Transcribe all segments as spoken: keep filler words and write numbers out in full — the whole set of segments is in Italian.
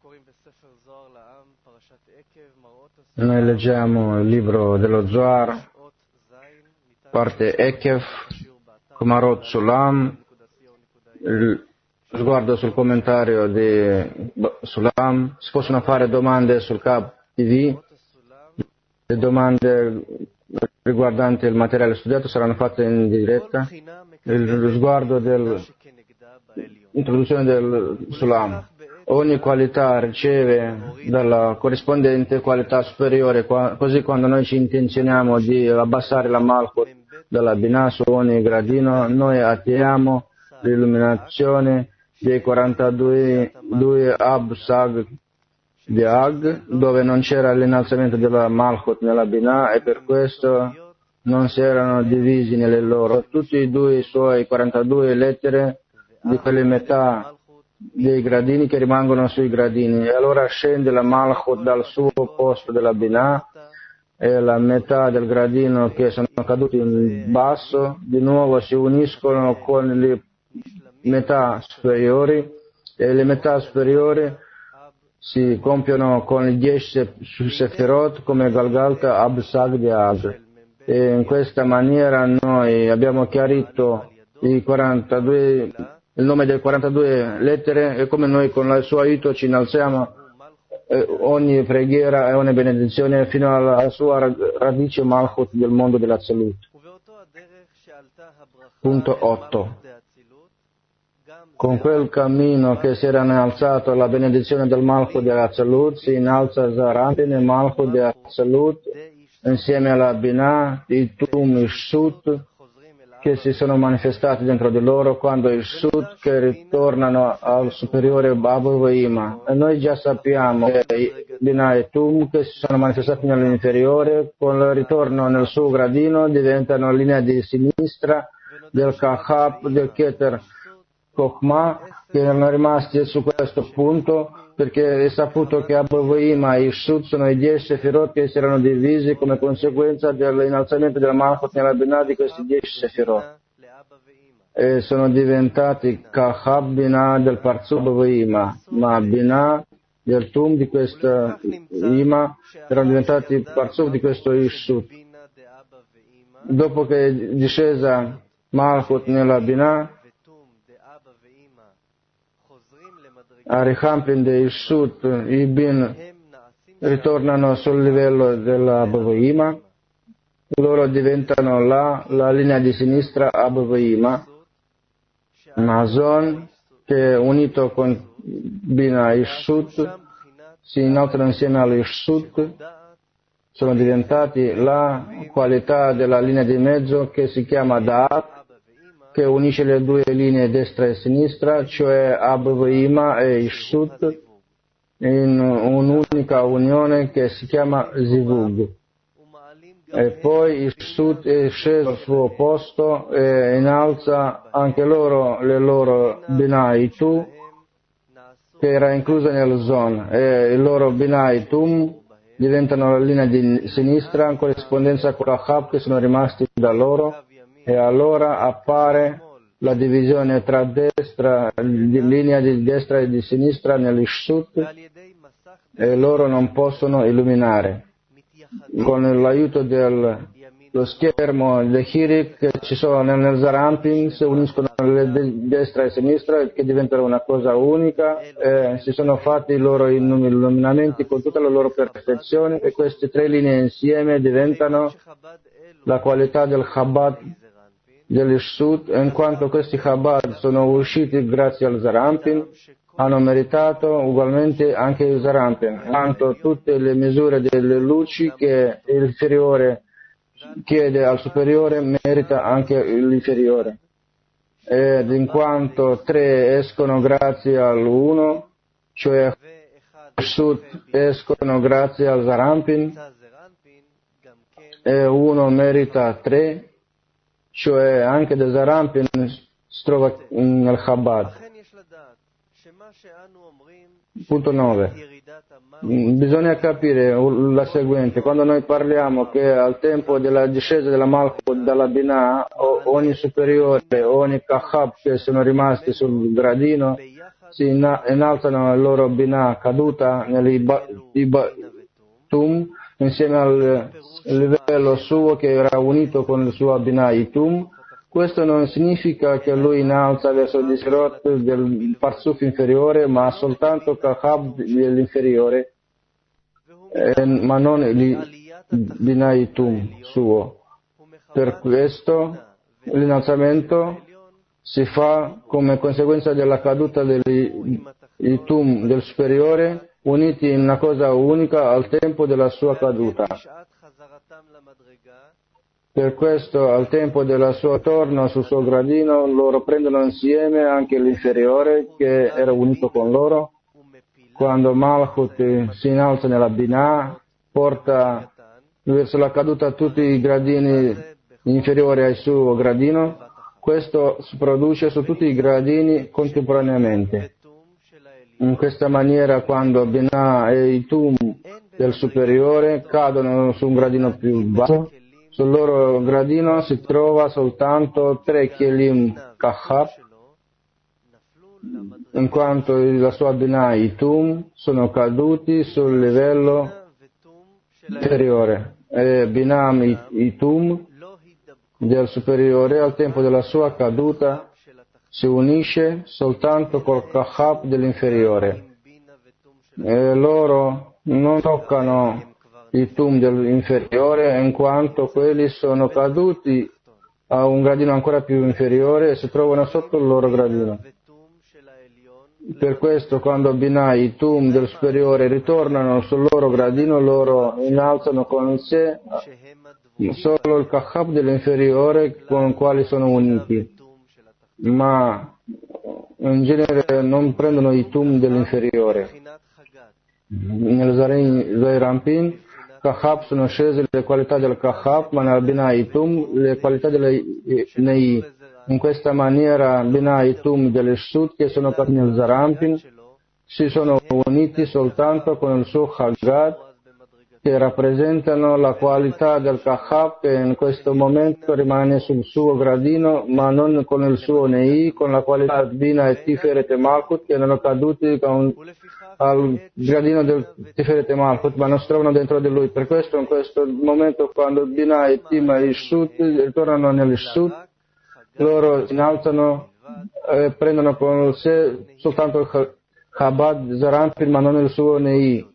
Noi leggiamo il libro dello Zohar, parte Ekev, Kumarot Sulam, il sguardo sul commentario di Sulam. Si possono fare domande sul K T V, le domande riguardanti il materiale studiato saranno fatte in diretta. Il sguardo dell'introduzione del Sulam. Ogni qualità riceve dalla corrispondente qualità superiore, così quando noi ci intenzioniamo di abbassare la Malchut dalla Binah su ogni gradino, noi attiriamo l'illuminazione dei quarantadue Ab Sag di Ag, dove non c'era l'innalzamento della Malchut nella Binah, e per questo non si erano divisi nelle loro. Tutti e due i suoi quarantadue lettere di quelle metà dei gradini che rimangono sui gradini, e allora scende la Malchut dal suo posto della Binah, e la metà del gradino che sono caduti in basso di nuovo si uniscono con le metà superiori, e le metà superiori si compiono con i dieci Sefirot come Galgalta Ab Sag di Ag. E in questa maniera noi abbiamo chiarito i quarantadue, il nome delle quarantadue lettere, e come noi con il suo aiuto ci innalziamo eh, ogni preghiera e ogni benedizione fino alla sua radice Malchut del mondo dell'Azzalut. Punto otto. Con quel cammino che si era innalzato la benedizione del Malchut dell'Azzalut, si innalza Zaranpin e Malchut dell'Azzalut insieme alla Binah, i Tum, i Shut, che si sono manifestati dentro di loro quando i Shut che ritornano al superiore Babu Vaima. E noi già sappiamo che i Binah e Tum che si sono manifestati nell'inferiore, con il ritorno nel suo gradino diventano linea di sinistra del Kahab, del Keter Chokhmah, che erano rimasti su questo punto, perché è saputo che Abu Vaima e i Shut sono i dieci Sefirot che si erano divisi come conseguenza dell'innalzamento della Malchut nella Binah di questi dieci Sefirot, e sono diventati Kahab Binah del Parzub Vaima, ma Binah del Tum di questa Ima erano diventati Parzub di questo Ishut. Dopo che è discesa Malchut nella Binah, Arihampin dei Ishut, i Bin ritornano sul livello della Bavaima, loro diventano là la linea di sinistra Abavaima, Mazon che è unito con Bina Ishut si innalzano insieme all'Ishut, sono diventati la qualità della linea di mezzo che si chiama Da'at, che unisce le due linee destra e sinistra, cioè Abavaima e Ishut, in un'unica unione che si chiama Zivug. E poi Ishut è sceso al suo posto e innalza anche loro le loro Binah Tu, che era inclusa nel Zon, e il loro Binah Tum diventano la linea di sinistra in corrispondenza con la Chab che sono rimasti da loro, e allora appare la divisione tra destra, linea di destra e di sinistra nell'Ishut, e loro non possono illuminare. Con l'aiuto dello schermo del Hirik che ci sono nel, nel Zarampin, si uniscono le de, destra e sinistra che diventano una cosa unica, e si sono fatti i loro illuminamenti con tutta la loro perfezione, e queste tre linee insieme diventano la qualità del Chabad dell'Ishut, in quanto questi Chabad sono usciti grazie al Zarampin, hanno meritato ugualmente anche il Zarampin, in quanto tutte le misure delle luci che l'inferiore chiede al superiore merita anche l'inferiore, ed in quanto tre escono grazie all'uno, cioè Ishut escono grazie al Zarampin, e uno merita tre, cioè anche del Zarampin si trova nel Chabad. Punto nove. Bisogna capire la seguente: quando noi parliamo che al tempo della discesa della Malchut dalla Binah, ogni superiore, ogni Kahab che sono rimasti sul gradino si innalzano il loro Binah caduta nell'Ibatum insieme al livello suo che era unito con il suo Binah Itum. Questo non significa che lui innalza verso il Disrot del Parzuf inferiore, ma soltanto Kahab dell'inferiore, eh, ma non il Binah Itum suo. Per questo l'innalzamento si fa come conseguenza della caduta dell'Itum del superiore, uniti in una cosa unica al tempo della sua caduta. Per questo, al tempo del suo torno sul suo gradino, loro prendono insieme anche l'inferiore che era unito con loro. Quando Malchut si innalza nella Binah, porta verso la caduta tutti i gradini inferiori al suo gradino. Questo si produce su tutti i gradini contemporaneamente. In questa maniera, quando Binah e Itum del superiore cadono su un gradino più basso, sul loro gradino si trova soltanto tre Kelim Kahab, in quanto la sua Binah e Itum sono caduti sul livello inferiore. E Binah e Itum del superiore al tempo della sua caduta si unisce soltanto col Kahab dell'inferiore. E loro non toccano il Tum dell'inferiore, in quanto quelli sono caduti a un gradino ancora più inferiore e si trovano sotto il loro gradino. Per questo, quando Binah e i Tum del superiore ritornano sul loro gradino, loro innalzano con sé solo il Kahab dell'inferiore con il quale sono uniti, ma in genere non prendono i Tum dell'inferiore. Nel Zairampin Kahab sono scese le qualità del Kahab, ma nel Binah e Itum le qualità delle Nei. In questa maniera Binah e Itum delle Shut che sono caduti nel Zarampin si sono uniti soltanto con il suo Haggad, che rappresentano la qualità del Kahab che in questo momento rimane sul suo gradino, ma non con il suo Nei, con la qualità Binah e Tiferet e Malkut che erano caduti con al gradino del Tiferet e Malkut, ma non si trovano dentro di lui. Per questo in questo momento, quando Binah e Tim e Shut ritornano nel Shut, loro si innalzano e prendono con sé soltanto il Chabad Zarampin, ma non il suo Nei.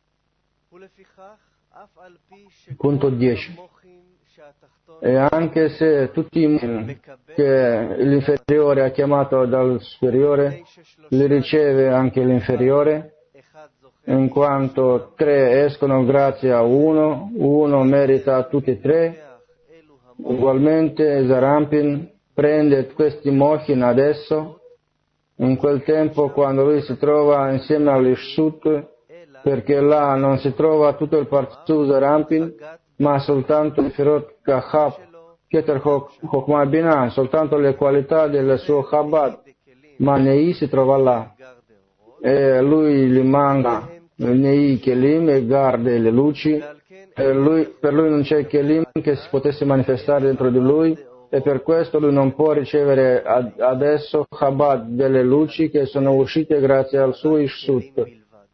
Punto dieci. E anche se tutti i moni che l'inferiore ha chiamato dal superiore, li riceve anche l'inferiore, in quanto tre escono grazie a uno, uno merita tutti e tre. Ugualmente Zarampin prende questi mochin adesso, in quel tempo quando lui si trova insieme all'Ishut, perché là non si trova tutto il Parzu Zarampin, ma soltanto il Firot Kahab, Keter Chokmah Binah, soltanto le qualità del suo Chabad, ma Nei si trova là. E lui gli manca Nei Kelim e guarda le luci, e lui, per lui non c'è Kelim che si potesse manifestare dentro di lui, e per questo lui non può ricevere ad, adesso Chabad delle luci che sono uscite grazie al suo Ishut.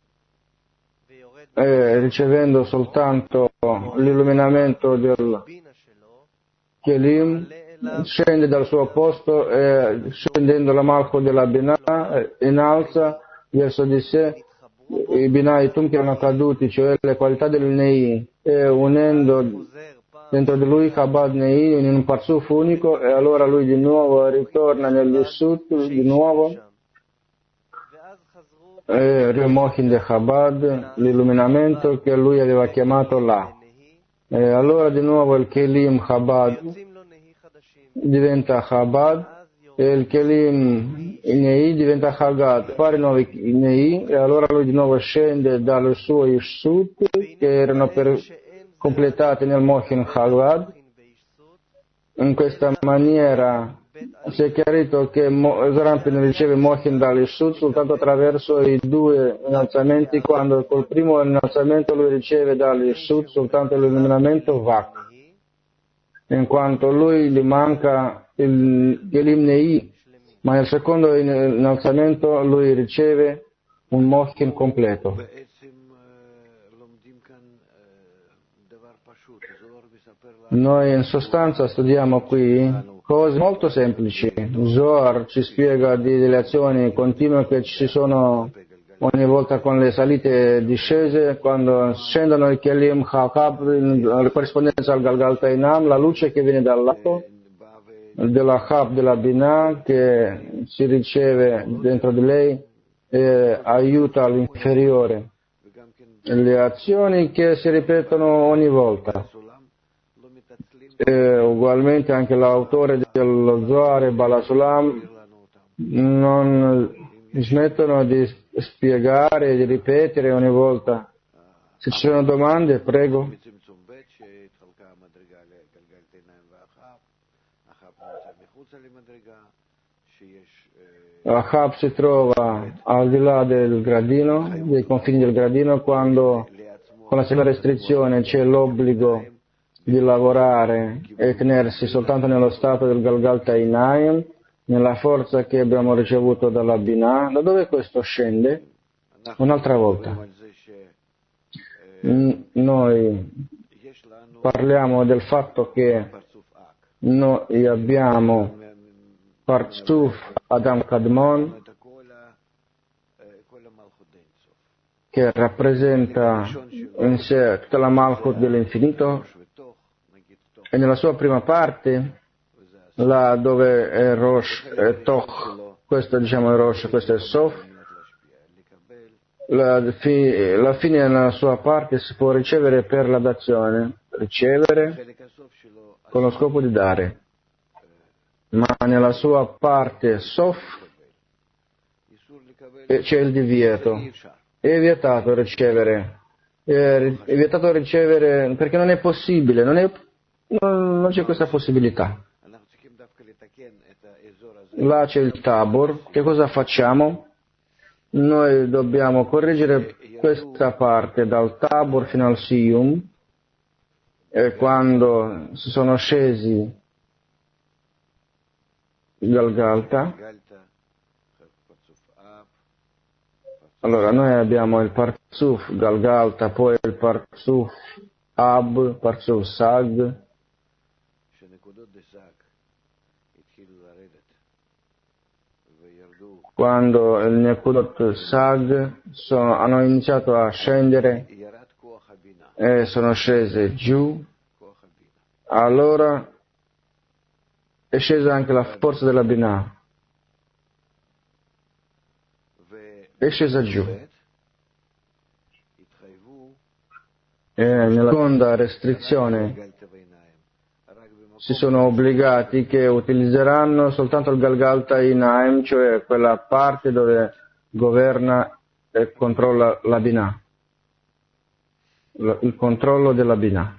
E ricevendo soltanto l'illuminamento del Kelim, scende dal suo posto e scendendo la Malchut della Binah innalza verso di sé i Binah e i Tum che erano caduti, cioè le qualità del Nei, e unendo dentro di lui Chabad Nei in un Parzuf unico, e allora lui di nuovo ritorna negli Sut di nuovo e rimochin de Chabad, l'illuminamento che lui aveva chiamato là. E allora di nuovo il Kelim Chabad diventa Chabad e il Kelim Nei diventa Haggad, pare nuovi Nei, e allora lui di nuovo scende dal suo Ishut che erano per, completati nel Mochin Haggad. In questa maniera si è chiarito che Zarampin riceve Mochin dall'Ishut soltanto attraverso i due innalzamenti, quando col primo innalzamento lui riceve dall'Ishut soltanto l'illuminamento Vak, in quanto lui gli manca il Kelim Nei, ma nel secondo innalzamento lui riceve un moschin completo. Noi in sostanza studiamo qui cose molto semplici. Zohar ci spiega di delle azioni continue che ci sono ogni volta con le salite e discese, quando scendono i Kelim Hakab in corrispondenza al Galgalta Inam, la luce che viene dal lato della Hab della Binah che si riceve dentro di lei e aiuta l'inferiore. Le azioni che si ripetono ogni volta. E ugualmente anche l'autore dello Zohar, Balasulam, non smettono di spiegare e di ripetere ogni volta. Se ci sono domande, prego. Ahab si trova al di là del gradino, dei confini del gradino, quando con la seconda restrizione c'è l'obbligo di lavorare e tenersi soltanto nello stato del Galgalta Inayim, nella forza che abbiamo ricevuto dalla Binah. Da dove questo scende? Un'altra volta. Noi parliamo del fatto che noi abbiamo Parzuf Adam Kadmon, che rappresenta in sé tutta la Malchut dell'infinito, e nella sua prima parte, là dove è Rosh e Toch, questo diciamo è Rosh, questo è Sof, la, fi, la fine nella sua parte si può ricevere per la dazione, ricevere con lo scopo di dare, ma nella sua parte Sof c'è il divieto, è vietato ricevere, è vietato ricevere perché non è possibile, non, è, non, non c'è questa possibilità. Là c'è il Tabor, che cosa facciamo? Noi dobbiamo correggere questa parte dal Tabor fino al Siyum, e quando si sono scesi dal Galta, allora noi abbiamo il Parzuf dal Galta, poi il Parzuf Ab, Parzuf Sag, quando il Nekudot Sag sono, hanno iniziato a scendere e sono scese giù, allora è scesa anche la forza della Binah, è scesa giù. E nella seconda restrizione si sono obbligati che utilizzeranno soltanto il Galgalta Inaim, cioè quella parte dove governa e controlla la Binah, il controllo della Binah.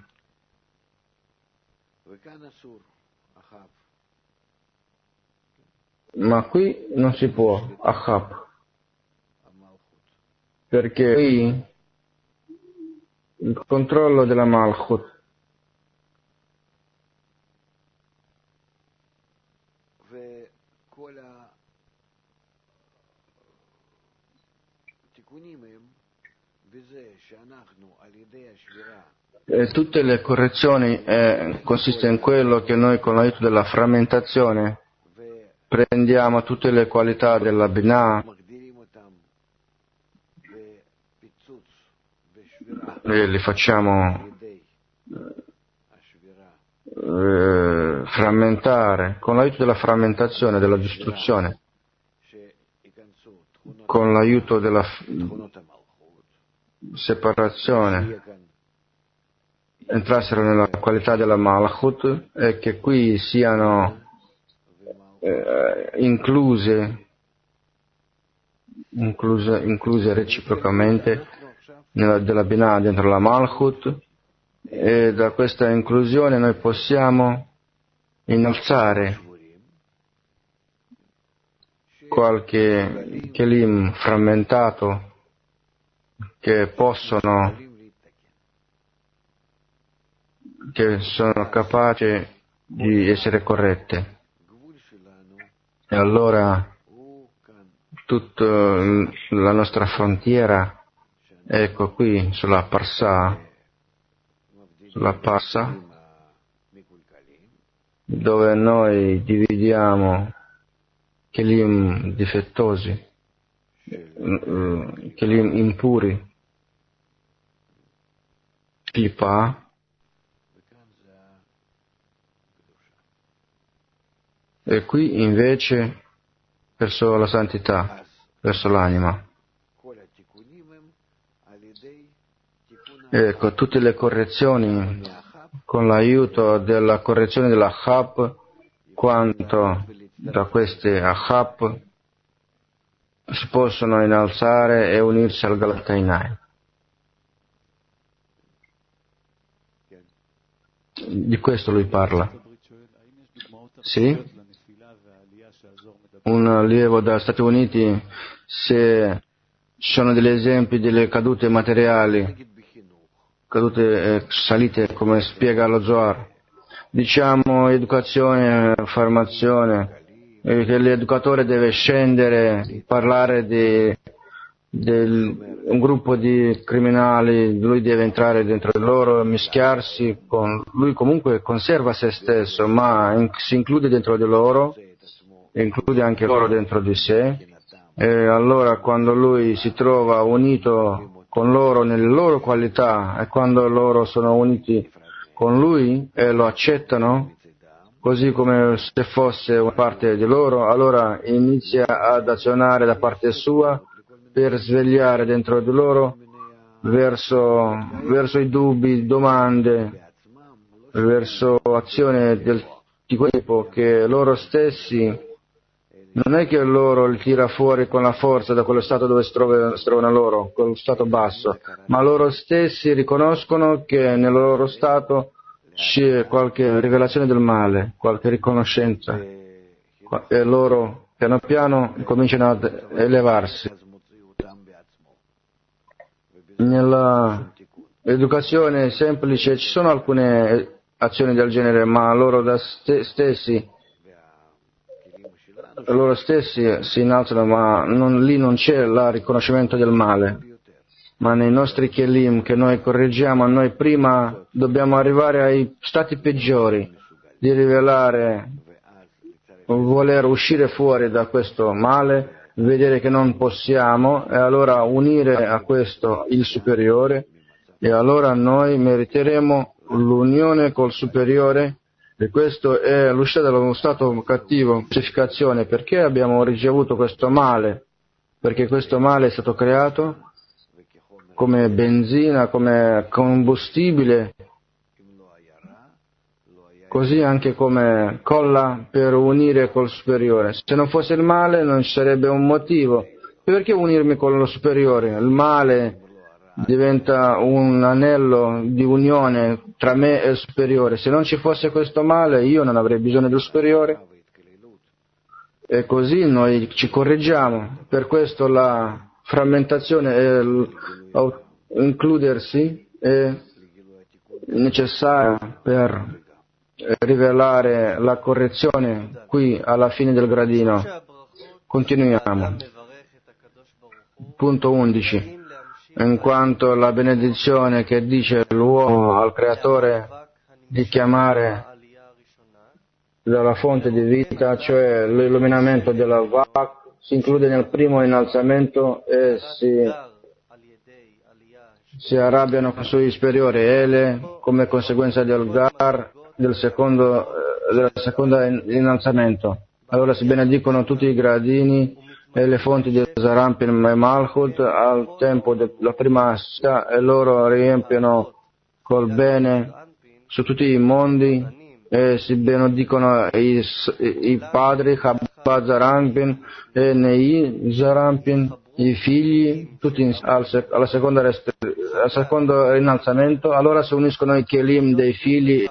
Ma qui non si può, Ahab, perché qui il controllo della Malchut e tutte le correzioni eh, consiste in quello che noi con l'aiuto della frammentazione prendiamo tutte le qualità della Binah e li facciamo eh, frammentare con l'aiuto della frammentazione, della distruzione, con l'aiuto della f- separazione, entrassero nella qualità della Malchut e che qui siano eh, incluse, incluse, incluse reciprocamente nella, della Binah dentro la Malchut, e da questa inclusione noi possiamo innalzare qualche kelim frammentato che possono, che sono capaci di essere corrette. E allora tutta la nostra frontiera, ecco qui sulla Parsa, sulla Parsa, dove noi dividiamo kelim difettosi, kelim impuri, klipa, e qui invece verso la santità, verso l'anima. Ecco, tutte le correzioni con l'aiuto della correzione dell'Achab, quanto da queste Achab si possono innalzare e unirsi al Galatainai. Di questo lui parla. Sì? Un allievo dagli Stati Uniti, se ci sono degli esempi delle cadute materiali, cadute eh, salite come spiega lo Zohar, diciamo educazione, formazione, eh, che l'educatore deve scendere, parlare di del, un gruppo di criminali, lui deve entrare dentro di loro, mischiarsi con lui, comunque conserva se stesso, ma in, si include dentro di loro, include anche loro dentro di sé, e allora quando lui si trova unito con loro nelle loro qualità e quando loro sono uniti con lui e lo accettano così come se fosse una parte di loro, allora inizia ad azionare da parte sua per svegliare dentro di loro verso, verso i dubbi, domande, verso azione del tipo che loro stessi, non è che loro li tira fuori con la forza da quello stato dove si trovano, si trovano loro, quello stato basso, ma loro stessi riconoscono che nel loro stato c'è qualche rivelazione del male, qualche riconoscenza, e loro piano piano cominciano ad elevarsi. Nella educazione semplice ci sono alcune azioni del genere, ma loro da st- stessi loro stessi si innalzano, ma non, lì non c'è il riconoscimento del male. Ma nei nostri kelim che noi correggiamo, noi prima dobbiamo arrivare ai stati peggiori, di rivelare, voler uscire fuori da questo male, vedere che non possiamo e allora unire a questo il superiore e allora noi meriteremo l'unione col superiore. E questo è l'uscita dallo stato cattivo, pacificazione. Perché abbiamo ricevuto questo male? Perché questo male è stato creato come benzina, come combustibile, così anche come colla per unire col superiore. Se non fosse il male non ci sarebbe un motivo. Perché unirmi con lo superiore? Il male diventa un anello di unione tra me e il superiore. Se non ci fosse questo male io non avrei bisogno del superiore e così noi ci correggiamo. Per questo la frammentazione e includersi è necessaria per rivelare la correzione qui alla fine del gradino. Continuiamo. Punto undici. In quanto la benedizione che dice l'uomo al creatore di chiamare dalla fonte di vita, cioè l'illuminamento della Vak, si include nel primo innalzamento e si, si arrabbiano con i suoi superiori Ele come conseguenza del Gar, del secondo, del secondo innalzamento. Allora si benedicono tutti i gradini e le fonti di Zarampin e Malchut al tempo della prima sera e loro riempiono col bene su tutti i mondi e si benedicono i, i padri Chabad Zarampin e Nei Zarampin, i figli tutti al, alla seconda rest, al secondo innalzamento. Allora si uniscono i kelim dei figli,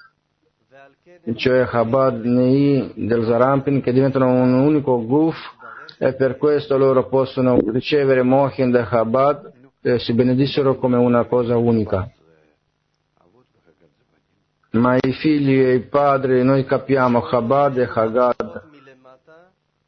cioè Chabad Nei del Zarampin, che diventano un unico guf. E per questo loro possono ricevere Mohin da Chabad e si benedissero come una cosa unica. Ma i figli e i padri, noi capiamo Chabad e Chagad,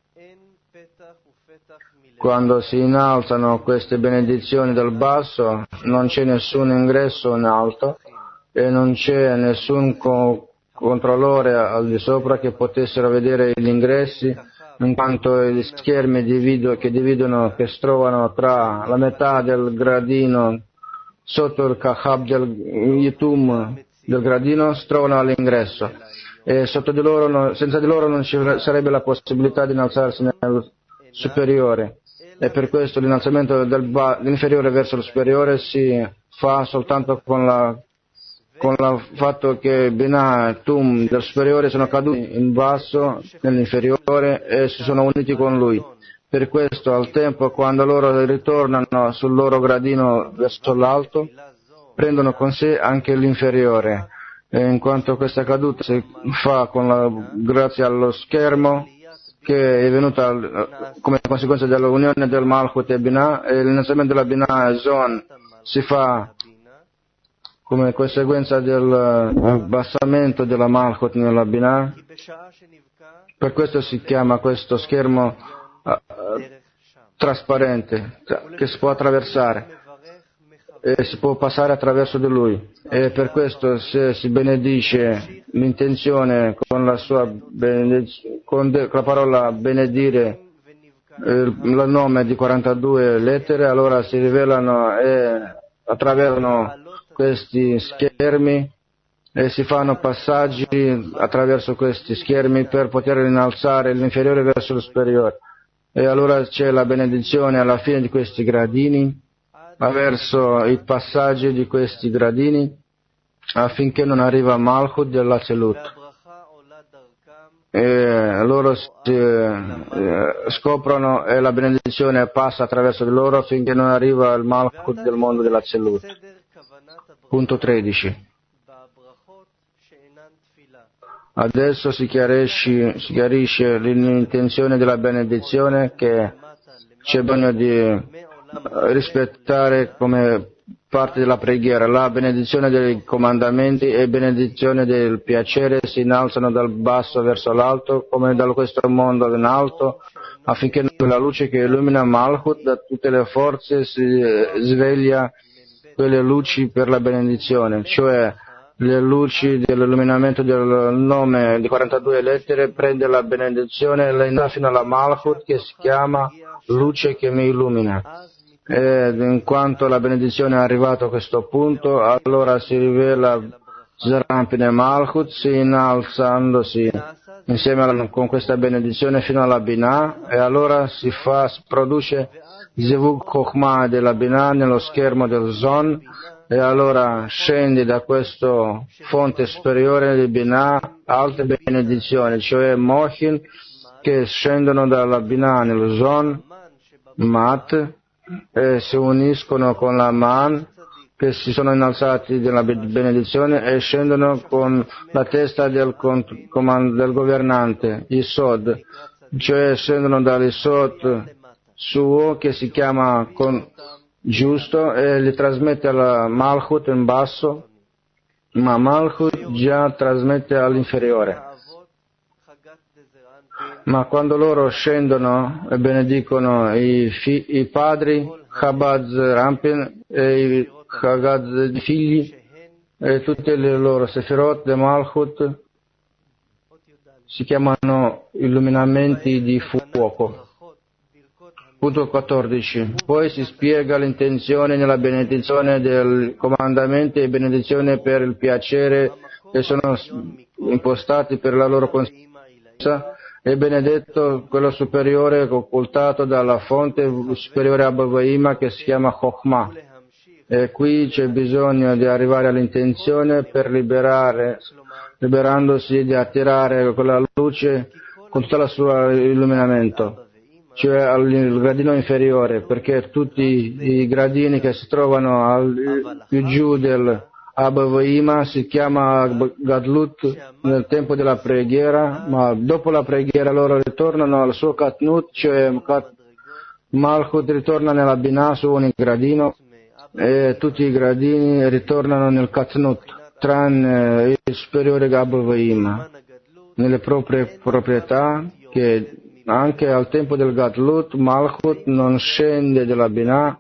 quando si innalzano queste benedizioni dal basso, non c'è nessun ingresso in alto e non c'è nessun co- controllore al di sopra che potessero vedere gli ingressi, in quanto gli schermi divido, che dividono, che si trovano tra la metà del gradino sotto il kahab del yitum del gradino si trovano all'ingresso e sotto di loro, no, senza di loro non ci sarebbe la possibilità di innalzarsi nel superiore, e per questo l'innalzamento dell'inferiore verso il superiore si fa soltanto con la con il fatto che Binah e Tum del superiore sono caduti in basso nell'inferiore e si sono uniti con lui. Per questo al tempo quando loro ritornano sul loro gradino verso l'alto, prendono con sé anche l'inferiore, e in quanto questa caduta si fa con la, grazie allo schermo che è venuta come conseguenza dell'unione del Malchut e Binah, e l'innalzamento della Binah e Zon si fa come conseguenza dell'abbassamento della Malchut nella Binah. Per questo si chiama questo schermo uh, trasparente, che si può attraversare e si può passare attraverso di lui, e per questo se si benedice l'intenzione con la sua benediz- con, de- con la parola benedire eh, il nome di quarantadue lettere, allora si rivelano e attraversano questi schermi e si fanno passaggi attraverso questi schermi per poter innalzare l'inferiore verso lo superiore, e allora c'è la benedizione alla fine di questi gradini, verso i passaggi di questi gradini, affinché non arriva Malchut dell'Atzilut. E loro si, eh, scoprono e la benedizione passa attraverso di loro finché non arriva il Malchut del mondo dell'Atzilut. Punto tredici. Adesso si chiarisce, si chiarisce l'intenzione della benedizione che c'è bisogno di rispettare come parte della preghiera. La benedizione dei comandamenti e benedizione del piacere si innalzano dal basso verso l'alto come da questo mondo in alto, affinché la luce che illumina Malchut da tutte le forze si sveglia quelle luci per la benedizione, cioè le luci dell'illuminamento del nome di quarantadue lettere, prende la benedizione e la innalza fino alla Malchut che si chiama luce che mi illumina. Ed in quanto la benedizione è arrivata a questo punto, allora si rivela Zerampine Malchut, si innalzandosi insieme alla, con questa benedizione fino alla Binah, e allora si fa, si produce Zevug Chokhmah della Binah nello schermo del Zon, e allora scendi da questo fonte superiore di Binah alte benedizioni, cioè Mochin, che scendono dalla Binah nello Zon, Mat, e si uniscono con la Man, che si sono innalzati della benedizione e scendono con la testa del, comand- del governante, Isod, cioè scendono dall'Isod suo che si chiama con, giusto, e li trasmette alla Malchut in basso, ma Malchut già trasmette all'inferiore. Ma quando loro scendono e benedicono i, fi- i padri, Chabad Rampin e i Chabad figli e tutte le loro Sefirot de Malchut si chiamano illuminamenti di fuoco. Punto quattordici. Poi si spiega l'intenzione nella benedizione dei comandamenti e benedizione per il piacere che sono impostati per la loro consistenza. È benedetto quello superiore occultato dalla fonte superiore Abba che si chiama Chokhmah. E qui c'è bisogno di arrivare all'intenzione per liberare, liberandosi di attirare quella luce con tutto il suo illuminamento, cioè al gradino inferiore, perché tutti i gradini che si trovano al, più giù del Abba si chiama Gadlut nel tempo della preghiera, ma dopo la preghiera loro ritornano al suo Katnut, cioè Malchut ritorna nella Binah su ogni gradino e tutti i gradini ritornano nel Katnut, tranne il superiore Abba nelle proprie proprietà che anche al tempo del Gadlut, Malchut non scende della Binah,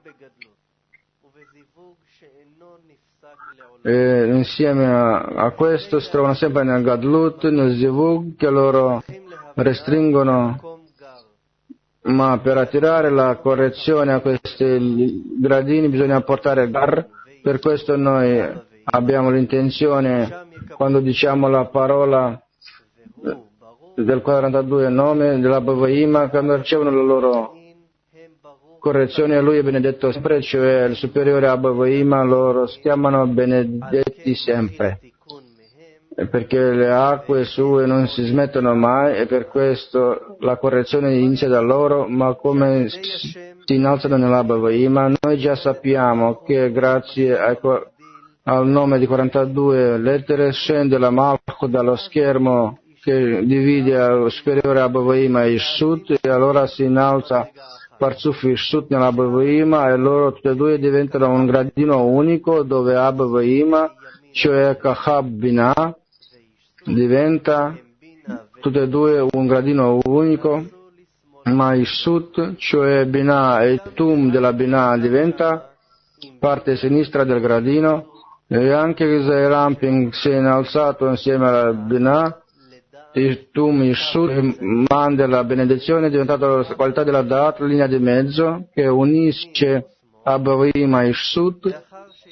e insieme a, a questo si trovano sempre nel Gadlut, nel Zivug, che loro restringono, ma per attirare la correzione a questi gradini bisogna portare Gar. Per questo noi abbiamo l'intenzione, quando diciamo la parola del quarantadue nome della Bavaima, quando ricevono la loro correzione, lui è benedetto sempre, cioè il superiore a Bavaima, loro si chiamano benedetti sempre, perché le acque sue non si smettono mai, e per questo la correzione inizia da loro, ma come si innalzano nella Bavaima, noi già sappiamo che grazie ai al nome di quarantadue lettere scende la Malchut dallo schermo che divide al superiore Abavaima e Ishut, e allora si innalza Parzuf Ishut nella Abavaima, e loro tutti e due diventano un gradino unico, dove Abavaima, cioè Kahab Binah, diventa tutti e due un gradino unico, ma Ishut, cioè Binah e Tum della Binah, diventa parte sinistra del gradino. E anche il Ramping si è innalzato insieme alla Binah, il Tum, il Shut, manda la benedizione, è diventato la qualità della Dat, linea di mezzo, che unisce Abavaima e Shut,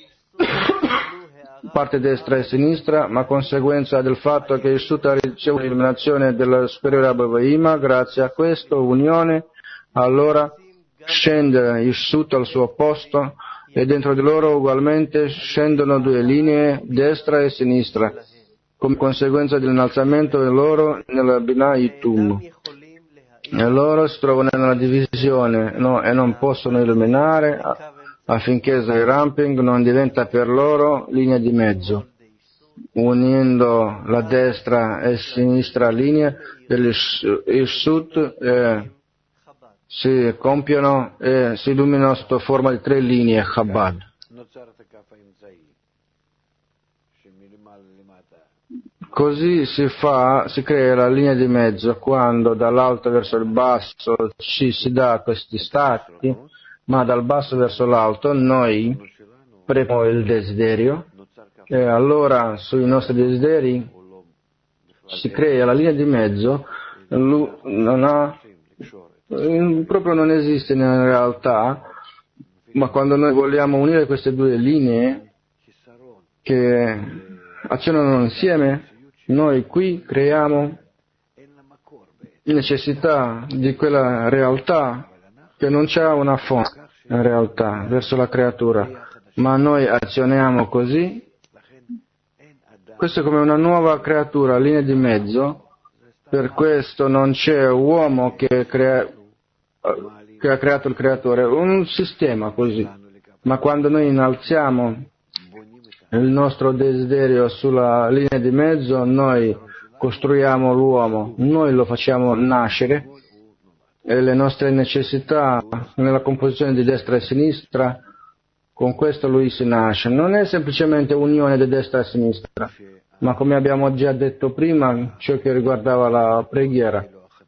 parte destra e sinistra, ma conseguenza del fatto che il Shut ha ricevuto l'illuminazione della superiore Abavaima, grazie a questa unione, allora scende il Shut al suo posto, e dentro di loro ugualmente scendono due linee, destra e sinistra, come conseguenza dell'innalzamento di loro nella Binah Itum. E loro si trovano nella divisione, no, e non possono illuminare affinché il ramping non diventa per loro linea di mezzo, unendo la destra e sinistra linea del Ishut, eh, si compiono e si illuminano sotto forma di tre linee Chabad. Così si fa, si crea la linea di mezzo quando dall'alto verso il basso ci si dà questi stati, ma dal basso verso l'alto noi prendiamo il desiderio, e allora sui nostri desideri si crea la linea di mezzo. Non ha proprio non esiste nella realtà, ma quando noi vogliamo unire queste due linee che azionano insieme, noi qui creiamo necessità di quella realtà che non c'è una fonte in realtà verso la creatura, ma noi azioniamo così. Questo è come una nuova creatura, linea di mezzo. Per questo non c'è uomo che crea che ha creato il creatore, un sistema così, ma quando noi innalziamo il nostro desiderio sulla linea di mezzo, noi costruiamo l'uomo, noi lo facciamo nascere, e le nostre necessità nella composizione di destra e sinistra, con questo lui si nasce. Non è semplicemente unione di destra e sinistra, ma come abbiamo già detto prima, ciò che riguardava la preghiera,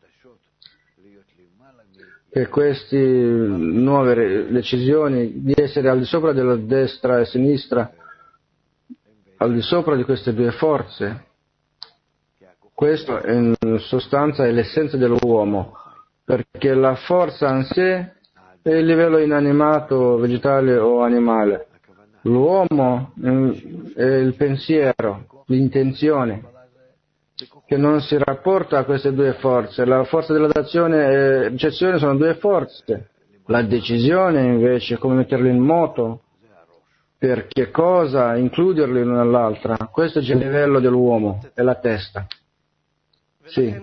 che queste nuove decisioni di essere al di sopra della destra e sinistra, al di sopra di queste due forze, questo in sostanza è l'essenza dell'uomo, perché la forza in sé è il livello inanimato, vegetale o animale. L'uomo è il pensiero, l'intenzione, che non si rapporta a queste due forze. La forza della dazione e ricezione sono due forze. La decisione invece è come metterli in moto, per che cosa includerli l'una nell'altra. Questo è il livello dell'uomo, è la testa. Sì.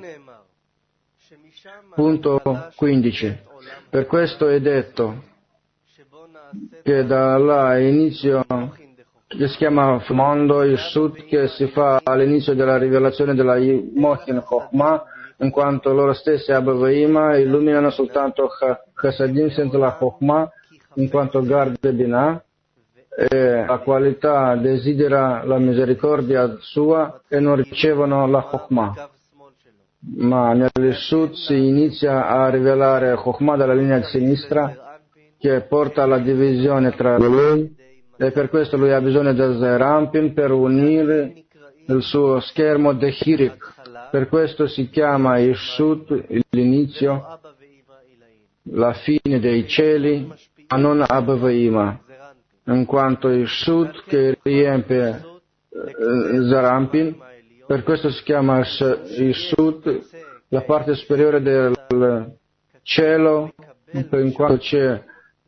Punto quindici. Per questo è detto che da là inizio, che si chiama mondo, il Sud, che si fa all'inizio della rivelazione della Mochin Chokhmah, in quanto loro stessi Abavaima illuminano soltanto Chassadim senza la Chokhmah, in quanto Garde Binah, e la qualità desidera la misericordia sua e non ricevono la Chokhmah. ma nell'Ishut si inizia a rivelare Chokhmah dalla linea di sinistra che porta alla divisione tra lui, e per questo lui ha bisogno del Zeirampin per unire il suo schermo de Hirik. Per questo si chiama Ishut l'inizio, la fine dei cieli, ma non Abvaima, in quanto Ishut che riempie eh, Zeirampin. Per questo si chiama Ishut, la parte superiore del cielo, in quanto c'è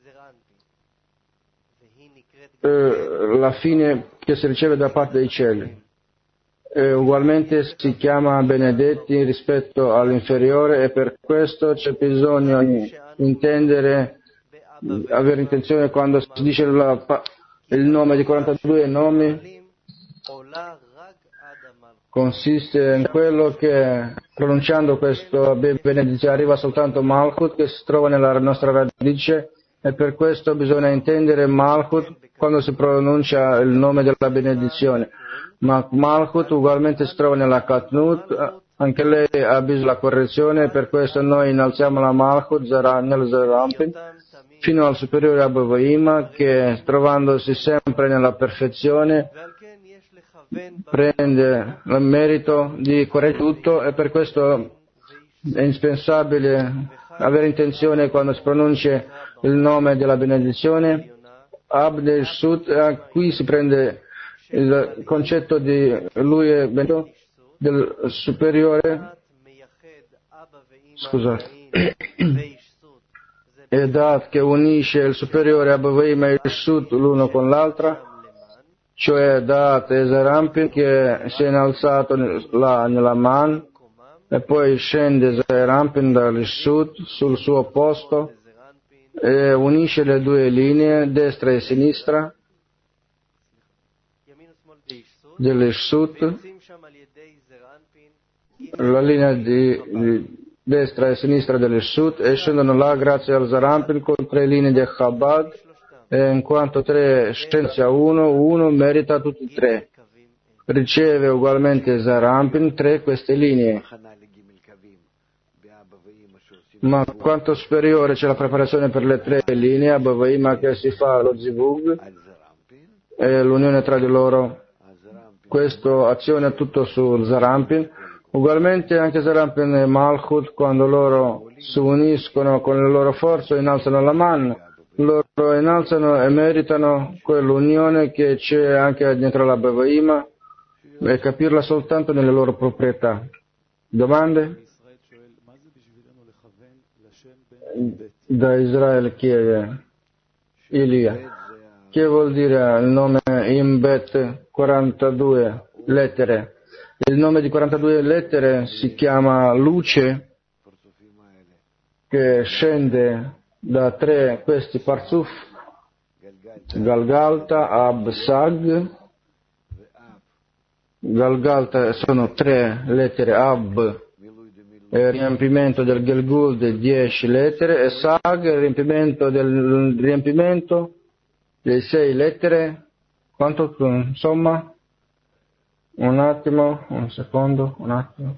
eh, la fine che si riceve da parte dei cieli. E ugualmente si chiama benedetti rispetto all'inferiore, e per questo c'è bisogno di intendere, avere intenzione quando si dice la, il nome di quarantadue nomi. Consiste in quello che pronunciando questo benedizione arriva soltanto Malchut, che si trova nella nostra radice, e per questo bisogna intendere Malchut quando si pronuncia il nome della benedizione. Ma Malchut ugualmente si trova nella Katnut, anche lei ha bisogno della correzione, per questo noi innalziamo la Malchut nel Zeirampin fino al superiore Abvaima, che trovandosi sempre nella perfezione prende il merito di correggere tutto, e per questo è indispensabile avere intenzione quando si pronuncia il nome della benedizione. Abdel Sut, qui si prende il concetto di lui è benedetto del superiore, scusate, e Dat che unisce il superiore Abvaima e il Sut l'uno con l'altra, cioè Dat e Zeirampin che si è innalzato là nella Man, e poi scende Zeirampin dall'Ishut sul suo posto e unisce le due linee, destra e sinistra dell'Ishut. La linea di, di destra e sinistra dell'Ishut, e scendono là grazie al Zeirampin con tre linee di Chabad, e in quanto tre scienza uno, uno merita tutti e tre. Riceve ugualmente Zeirampin tre queste linee. Ma quanto superiore c'è la preparazione per le tre linee, Abvaima che si fa lo Zivug e l'unione tra di loro, questo aziona tutto sul Zeirampin. Ugualmente anche Zeirampin e Malchut, quando loro si uniscono con le loro forze, innalzano la Man, loro innalzano e meritano quell'unione che c'è anche dentro la Abvaima, e capirla soltanto nelle loro proprietà. Domande? Da Israele chiede Elia, che vuol dire il nome Imbet quarantadue lettere? Il nome di quarantadue lettere si chiama luce, che scende da tre questi parzuf, Galgalta, Ab, Sag. Galgalta sono tre lettere, Ab è il riempimento del Gelgul di dieci lettere, e Sag è il riempimento del riempimento dei sei lettere. Quanto insomma? Un attimo, un secondo, un attimo.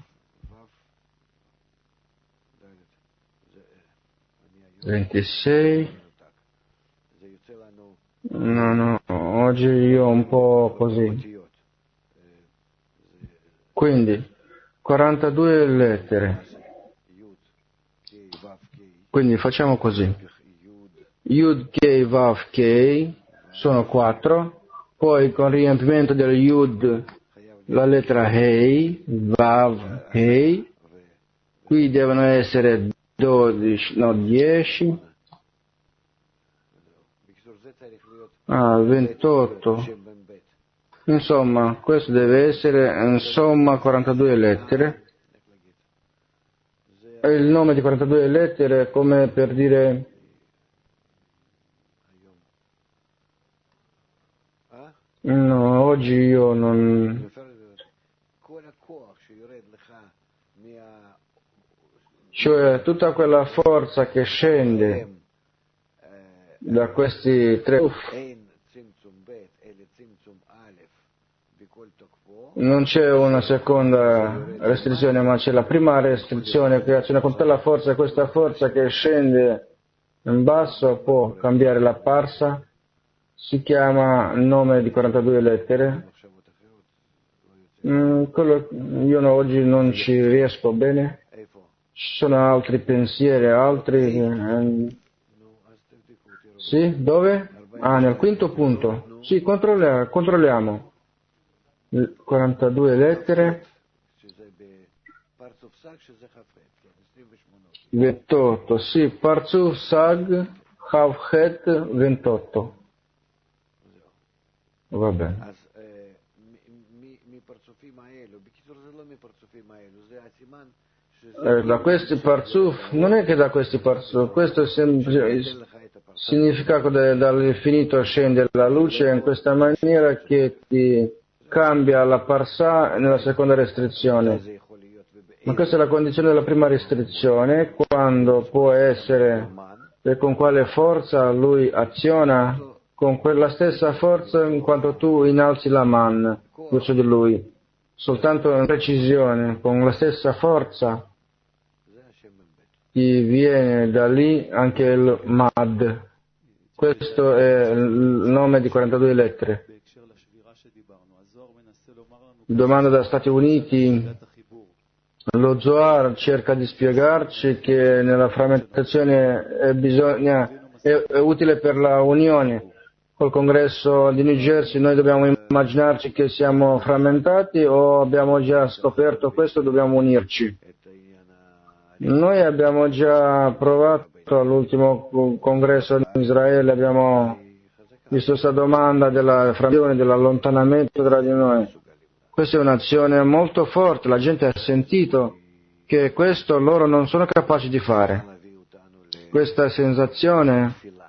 ventisei. No, no, oggi io un po' così. Quindi, quarantadue lettere. Quindi facciamo così. Yud, Kei, Vav, Kei sono quattro. Poi con riempimento del Yud la lettera Hei, Vav, Hei. Qui devono essere dodici, no, dieci. Ah, ventotto. Insomma, questo deve essere, insomma, quarantadue lettere. E il nome di quarantadue lettere è come per dire no, oggi io non, cioè tutta quella forza che scende da questi tre uff, Non c'è una seconda restrizione, ma c'è la prima restrizione, creazione con tutta la forza, e questa forza che scende in basso può cambiare la parsa, si chiama nome di quarantadue lettere. Mm, quello, io no, oggi non ci riesco bene, ci sono altri pensieri, altri... Eh, sì, dove? Ah, nel quinto punto. Sì, controlliamo. controlliamo. quarantadue lettere, ventotto, sì, Parzuf Sag, Havhet, ventotto. Va bene. Eh, da questi Parzuf, non è che da questi Parzuf, questo è semplice, significa che dall'infinito scende la luce in questa maniera che ti cambia la parsa nella seconda restrizione. Ma questa è la condizione della prima restrizione, quando può essere e con quale forza lui aziona, con quella stessa forza in quanto tu innalzi la man verso di lui, soltanto in precisione, con la stessa forza ti viene da lì anche il Mad. Questo è il nome di quarantadue lettere. Domanda da Stati Uniti. Lo Zohar cerca di spiegarci che nella frammentazione è, bisogna, è, è utile per la unione. Col congresso di New Jersey noi dobbiamo immaginarci che siamo frammentati o abbiamo già scoperto questo, dobbiamo unirci. Noi abbiamo già provato all'ultimo congresso in Israele, abbiamo visto questa domanda della frazione, dell'allontanamento tra di noi. Questa è un'azione molto forte, la gente ha sentito che questo loro non sono capaci di fare. Questa sensazione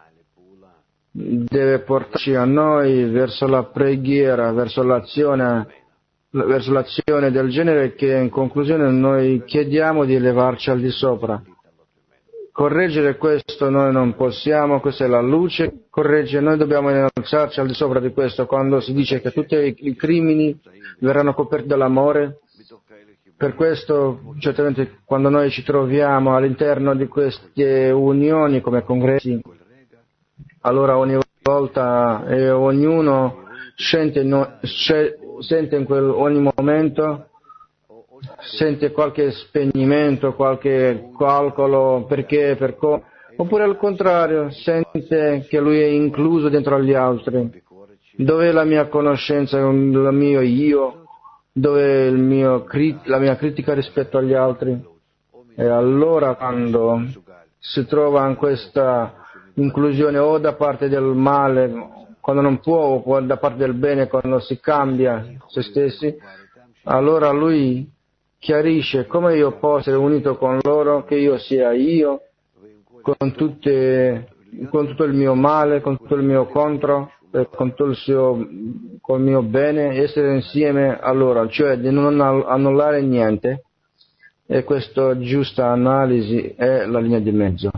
deve portarci a noi verso la preghiera, verso l'azione, verso l'azione del genere che in conclusione noi chiediamo di elevarci al di sopra. Correggere questo noi non possiamo, questa è la luce, correggere, noi dobbiamo innalzarci al di sopra di questo, quando si dice che tutti i crimini verranno coperti dall'amore. Per questo, certamente, quando noi ci troviamo all'interno di queste unioni come congressi, allora ogni volta e ognuno sente, no, sente in quel, ogni momento sente qualche spegnimento, qualche calcolo, perché, per co- oppure al contrario, sente che lui è incluso dentro agli altri. Dov'è la mia conoscenza, il mio io? Dov'è il mio, la mia critica rispetto agli altri? E allora quando si trova in questa inclusione o da parte del male, quando non può, o da parte del bene, quando si cambia se stessi, allora lui chiarisce come io posso essere unito con loro, che io sia io, con, tutte, con tutto il mio male, con tutto il mio contro, con tutto il suo, col mio bene, essere insieme a loro, cioè di non annullare niente. E questa giusta analisi è la linea di mezzo.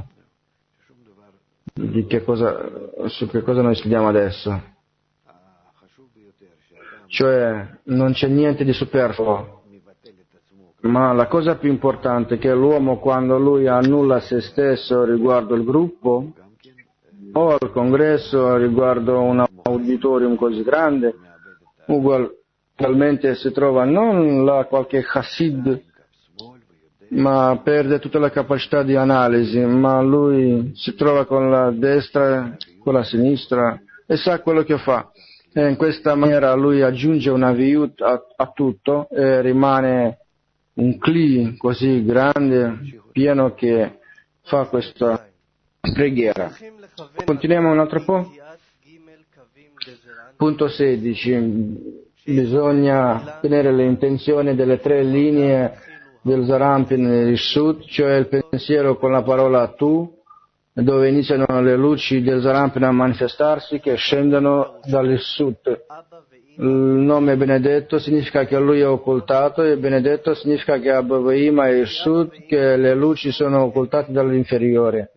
Di che cosa, su che cosa noi studiamo adesso? Cioè non c'è niente di superfluo. Ma la cosa più importante è che l'uomo, quando lui annulla se stesso riguardo il gruppo o al congresso, riguardo un auditorium così grande, ugualmente si trova non là qualche chassid, ma perde tutta la capacità di analisi, ma lui si trova con la destra, con la sinistra e sa quello che fa. E in questa maniera lui aggiunge una viut a, a tutto e rimane un cli così grande, pieno, che fa questa preghiera. Continuiamo un altro po'. Punto sedici. Bisogna tenere le intenzioni delle tre linee del Zarampin e Rishut, cioè il pensiero con la parola tu, dove iniziano le luci del Zarampin a manifestarsi, che scendono dall'Rishut. Il nome benedetto significa che lui è occultato e benedetto significa che Abba Veima e Rishut, che le luci sono occultate dall'inferiore.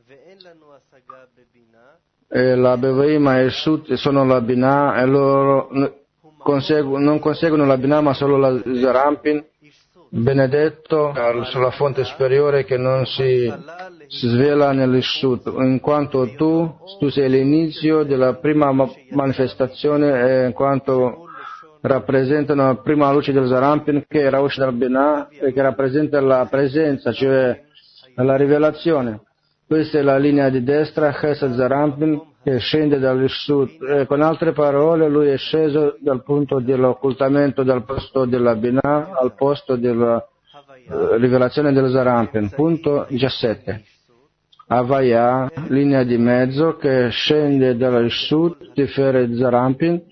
E la Beveima e Rishut sono la Binah e loro, consegu- non conseguono la Binah ma solo la Zerampin, benedetto sulla fonte superiore che non si, si svela nell'Ishut, in quanto tu, tu sei l'inizio della prima manifestazione e in quanto rappresentano la prima luce del Zerampin che era uscita dal Binah e che rappresenta la presenza, cioè la rivelazione. Questa è la linea di destra, Chesed Zerampin, che scende dall'Ishut. Eh, con altre parole, lui è sceso dal punto dell'occultamento, dal posto della Binah al posto della eh, rivelazione del Zerampin. Punto diciassette. Havaya, linea di mezzo, che scende dall'Ishut, Tiferet Zerampin.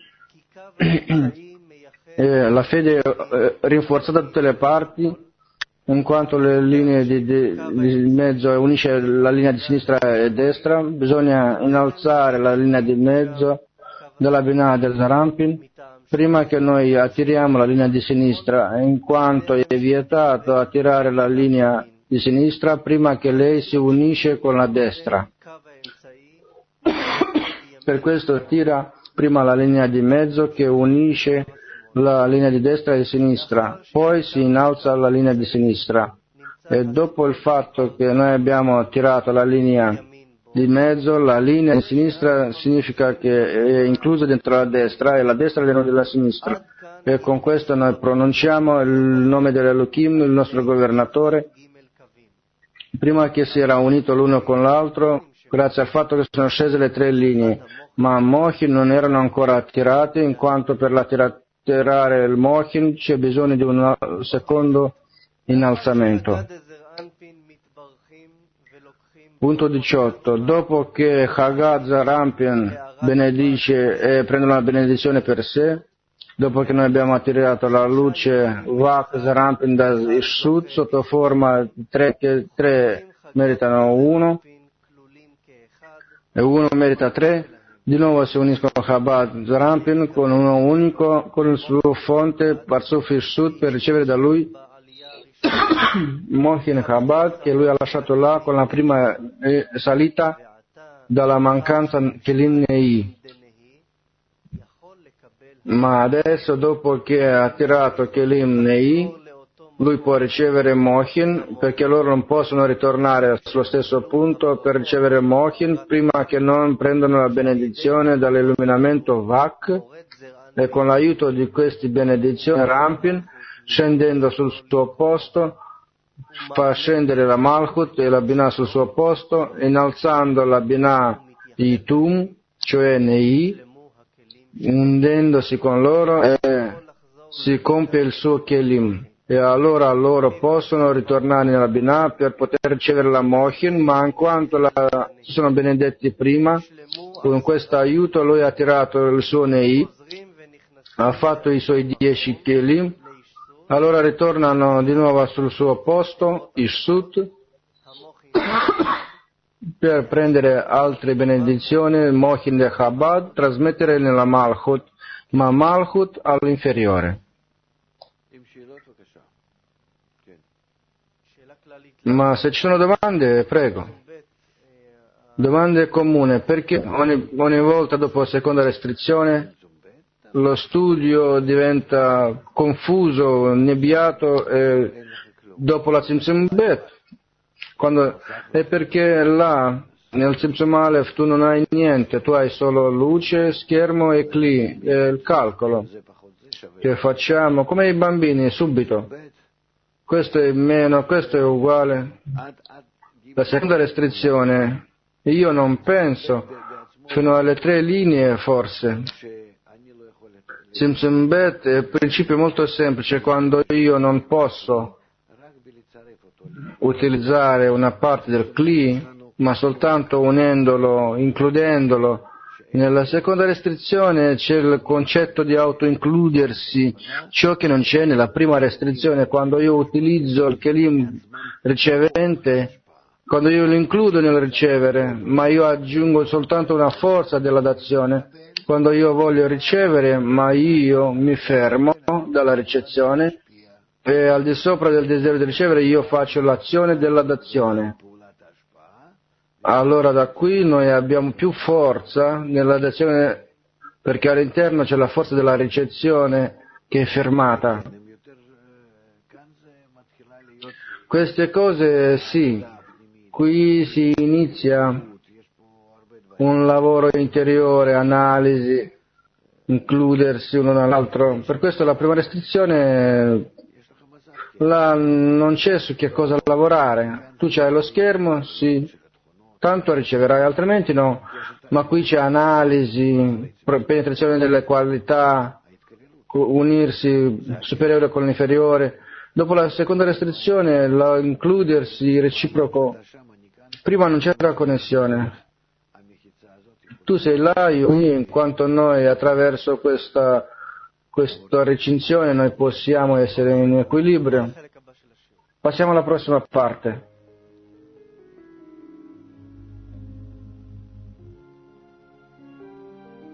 eh, la fede è rinforzata da tutte le parti, in quanto le linee di, di, di mezzo unisce la linea di sinistra e destra, bisogna innalzare la linea di mezzo della Binah del Zerampin prima che noi attiriamo la linea di sinistra, in quanto è vietato attirare la linea di sinistra prima che lei si unisce con la destra. Per questo attira prima la linea di mezzo che unisce la linea di destra e di sinistra, poi si innalza la linea di sinistra e dopo il fatto che noi abbiamo attirato la linea di mezzo, la linea di sinistra significa che è inclusa dentro la destra e la destra è dentro della sinistra e con questo noi pronunciamo il nome dell'Elohim, il nostro governatore, prima che si era unito l'uno con l'altro grazie al fatto che sono scese le tre linee, ma Mochin non erano ancora attirati in quanto per l'attirare attirare il Mochin c'è bisogno di un secondo innalzamento. Punto diciotto. Dopo che Chagad Zerampin benedice e prende una benedizione per sé, dopo che noi abbiamo attirato la luce Vak Zerampin da Ishut sotto forma tre, che tre meritano uno e uno merita tre, di nuovo si uniscono Chabad Zerampin con uno unico, con il suo fonte Parsuf Ishut per ricevere da lui Mochin Chabad che lui ha lasciato là con la prima salita dalla mancanza Kelim Nei. Ma adesso dopo che ha attirato Kelim Nei, lui può ricevere Mochin perché loro non possono ritornare sullo stesso punto per ricevere Mochin prima che non prendano la benedizione dall'illuminamento Vak e con l'aiuto di queste benedizioni Rampin, scendendo sul suo posto, fa scendere la Malchut e la Binah sul suo posto, innalzando la Binah di Tum, cioè Nei, unendosi con loro e si compie il suo Kelim. E allora loro possono ritornare nella Binah per poter ricevere la Mochin, ma in quanto la, si sono benedetti prima, con questo aiuto lui ha tirato il suo Nei, ha fatto i suoi dieci Kelim, allora ritornano di nuovo sul suo posto, Ishut, per prendere altre benedizioni, Mochin de Chabad, trasmettere nella Malchut, ma Malchut all'inferiore. Ma se ci sono domande, prego. Domande comune, perché ogni, ogni volta dopo la seconda restrizione lo studio diventa confuso, nebbiato e dopo la Tzimtzum Bet? Quando, è perché là, nel Tzimtzum Aleph, tu non hai niente, tu hai solo luce, schermo e cli, e il calcolo che facciamo, come i bambini, subito. Questo è meno, questo è uguale. La seconda restrizione, io non penso, fino alle tre linee forse. Tzimtzum Bet è un principio molto semplice, quando io non posso utilizzare una parte del Kli, ma soltanto unendolo, includendolo. Nella seconda restrizione c'è il concetto di autoincludersi, ciò che non c'è nella prima restrizione. Quando io utilizzo il Kelim ricevente, quando io lo includo nel ricevere, ma io aggiungo soltanto una forza della dazione. Quando io voglio ricevere, ma io mi fermo dalla ricezione e al di sopra del desiderio di ricevere io faccio l'azione della dazione. Allora da qui noi abbiamo più forza nella dazione perché all'interno c'è la forza della ricezione che è fermata. Queste cose sì, qui si inizia un lavoro interiore, analisi, includersi uno nell'altro. Per questo la prima restrizione là non c'è su che cosa lavorare. Tu c'hai lo schermo, sì, tanto riceverai, altrimenti no. Ma qui c'è analisi, penetrazione delle qualità, unirsi superiore con l'inferiore. Dopo la seconda restrizione, l'includersi reciproco. Prima non c'era connessione. Tu sei là, io qui, in quanto noi attraverso questa, questa recinzione noi possiamo essere in equilibrio. Passiamo alla prossima parte.